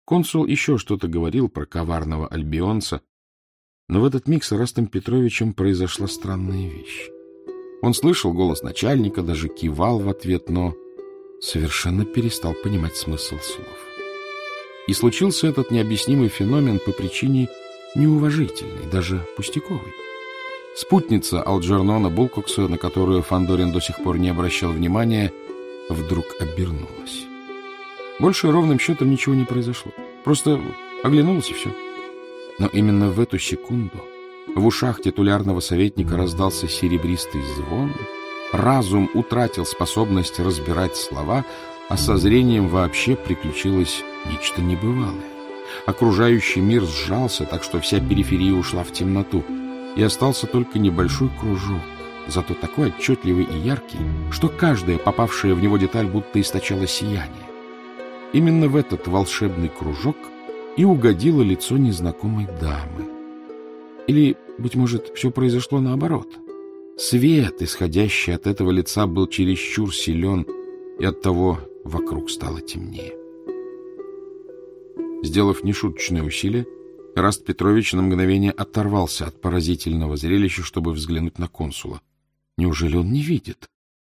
Консул еще что-то говорил про коварного альбионца, но в этот миг с Эрастом Петровичем произошла странная вещь. Он слышал голос начальника, даже кивал в ответ, но совершенно перестал понимать смысл слов. И случился этот необъяснимый феномен по причине неуважительной, даже пустяковой. Спутница Алджернона Булкокса, на которую Фандорин до сих пор не обращал внимания, вдруг обернулась. Больше ровным счетом ничего не произошло. Просто оглянулась и все. Но именно в эту секунду в ушах титулярного советника раздался серебристый звон, разум утратил способность разбирать слова, а со зрением вообще приключилось нечто небывалое. Окружающий мир сжался, так что вся периферия ушла в темноту, и остался только небольшой кружок, зато такой отчетливый и яркий, что каждая попавшая в него деталь будто источала сияние. Именно в этот волшебный кружок и угодило лицо незнакомой дамы. Или, быть может, все произошло наоборот. Свет, исходящий от этого лица, был чересчур силен, и оттого вокруг стало темнее. Сделав нешуточное усилие, Эраст Петрович на мгновение оторвался от поразительного зрелища, чтобы взглянуть на консула. Неужели он не видит?